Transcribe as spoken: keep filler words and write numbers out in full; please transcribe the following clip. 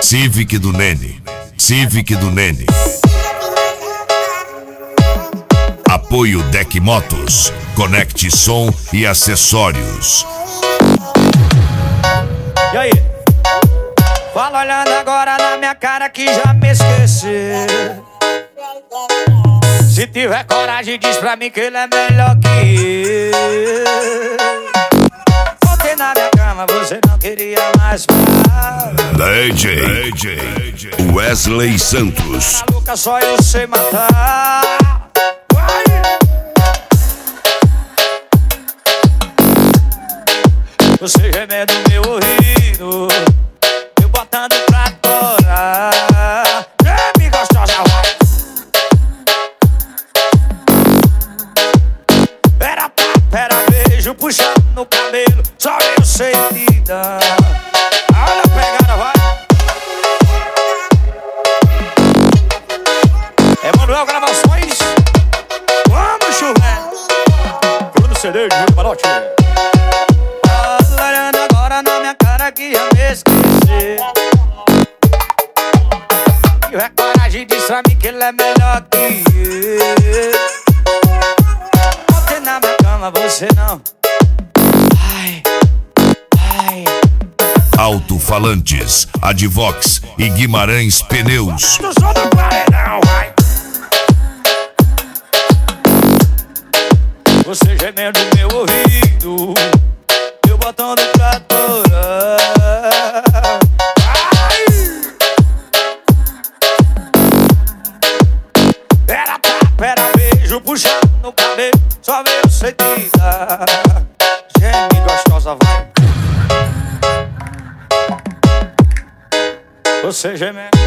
Civic do Nene, Civic do Nene. Apoio Deck Motos, conecte som e acessórios. E aí? Fala olhando agora na minha cara que já me esqueceu. Se tiver coragem diz pra mim que ele é melhor que eu. Ontem na minha cama você não queria mais falar. D J, D J Wesley Santos. Maluca, só eu sei matar. Você gemendo no meu ouvido, eu botando pra torar. Geme gostosa, vai. Pera, pá, pera, beijo puxando no cabelo, só eu sei te dar. Olha a pegada, vai. Emanuel Gravações, vamos chover. Bruno C D de Júlio Marotti. Olhando agora na minha cara que já me esqueci. Se tiver coragem diz pra mim que ele é melhor que eu. Ontem na minha cama você não. Ai, ai. Alto-falantes, Advox e Guimarães Pneus. Do som do paredão, vai. Você gemendo no meu ouvido, eu botando pra torar. Ai. Pera, pá, pera, beijo puxando no cabelo, só eu sei te dar. Geme gostosa, vai. Você gemendo.